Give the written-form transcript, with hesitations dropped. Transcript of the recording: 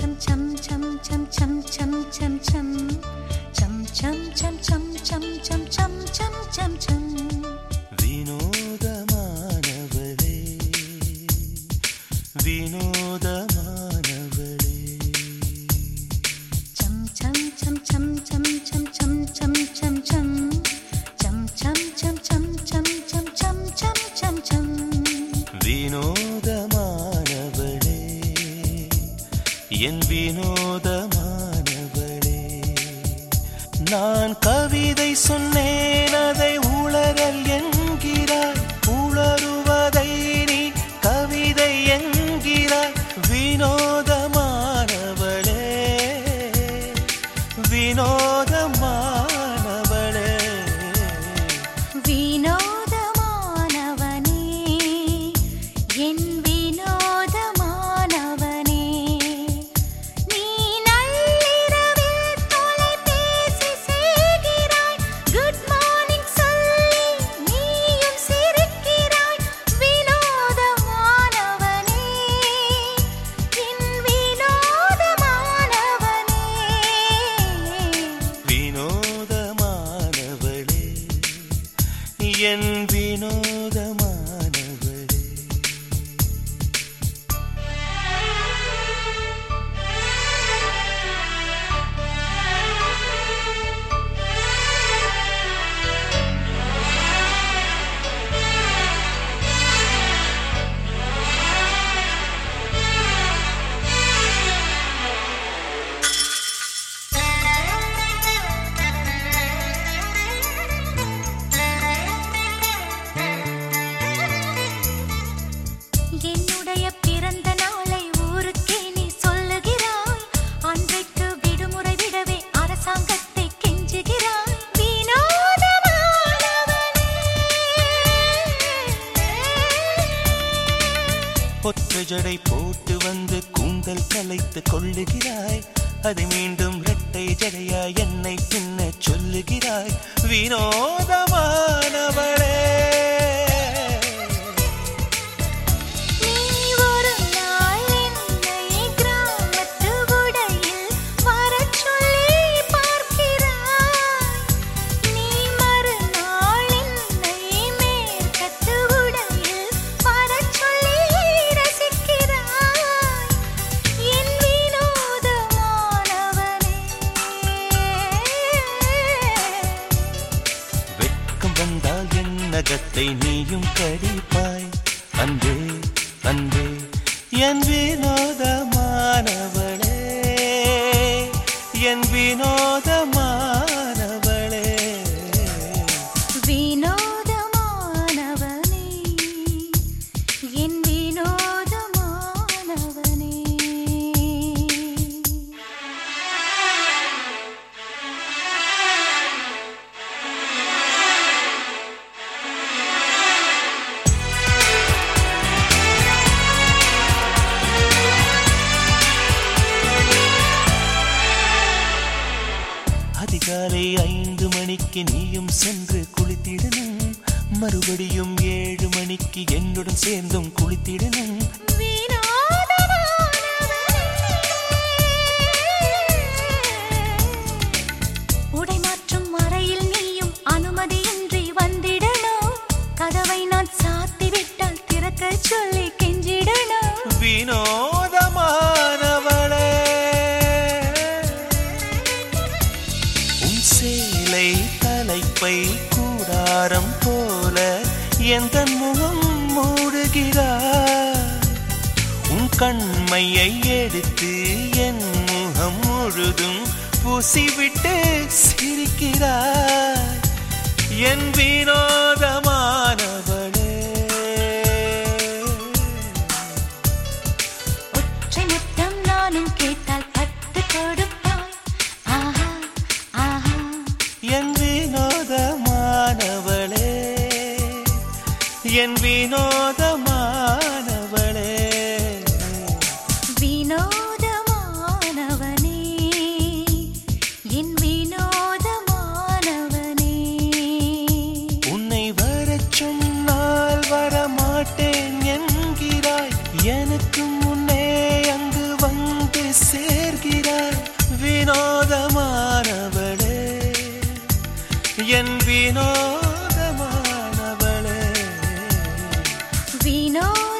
வினோதமானவளே வினோதமானவளே வினோதமானவளே என் வினோதமானவளே நான் கவிதை சொன்னேன் அதை உளறல் என்கிறாய் உளறுவதை நீ கவிதை என்கிறாய் வினோதமானவளே வினோதமானவளே வினோதமானவனே என் வினோதமானவனே நீ நள்ளிரவில் தொலைபேசி செய்கிறாய் குட் மார்னிங் சொல்லி நீயும் சிரிக்கிறாய் வினோதமானவனே என் வினோதமானவனே வினோதமானவளே என் வினோதமானவளே என்னுடைய பிறந்த நாளை ஊருக்கே நீ சொல்லுகிறாய் அன்றைக்கு விடுமுறை விடவே அரசாங்கத்தை கெஞ்சுகிறாய் வினோதமானவனே ஒற்றை ஜடை போட்டு வந்து கூந்தல் கலைத்து கொள்ளுகிறாய் அதை மீண்டும் இரட்டை ஜடையாய் என்னை பின்ன சொல்லுகிறாய் வினோதமானவளே நீ ஒரு நாள் என்னை கிராமத்து உடையில் வரச் சொல்லி பார்க்கிறாய் நீ மறுநாள் என்னை மேற்கத்து உடையில் வரச் சொல்லி ரசிக்கிறாய் என் வினோதமானவனே வெட்கம் வந்தால் என் நகத்தை நீயும் கடிப்பாய் அன்பே அன்பே என் வினோதமானவளே என் வினோதமானவளே வினோதமானவனே என் வினோதமானவனே அதிகாலை 5 மணிக்கு நீயும் சென்று குளித்திடணும் மறுபடியும் 7 மணிக்கு என்னுடன் சேர்ந்தும் குளித்திடணும் உடை மாற்றும் அறையில் நீயும் அனுமதியின்றி வந்திடணும் கதவை நான் சாத்தி விட்டால் திறக்க சொல்லி கெஞ்சிடணும் வினோதமானவளே உன் சேலை தலைப்பை கூடாரம் போல எந்த முகம் மூடுகிறாய் உன் கண்மையை எடுத்து என் முகம் முழுதும் பூசிவிட்டு சிரிக்கிறாய் என் வினோதமானவளே ஒற்றை முத்தம் நானும் கேட்டால் 10 கொடுப்பாய் ஆஹா ஆஹா என் வினோதமானவளே என் வினோதமானவளே வினோதமானவனே என் வினோதமானவனே உன்னை வரச் சொன்னால் என் வினோதமானவளே வினோ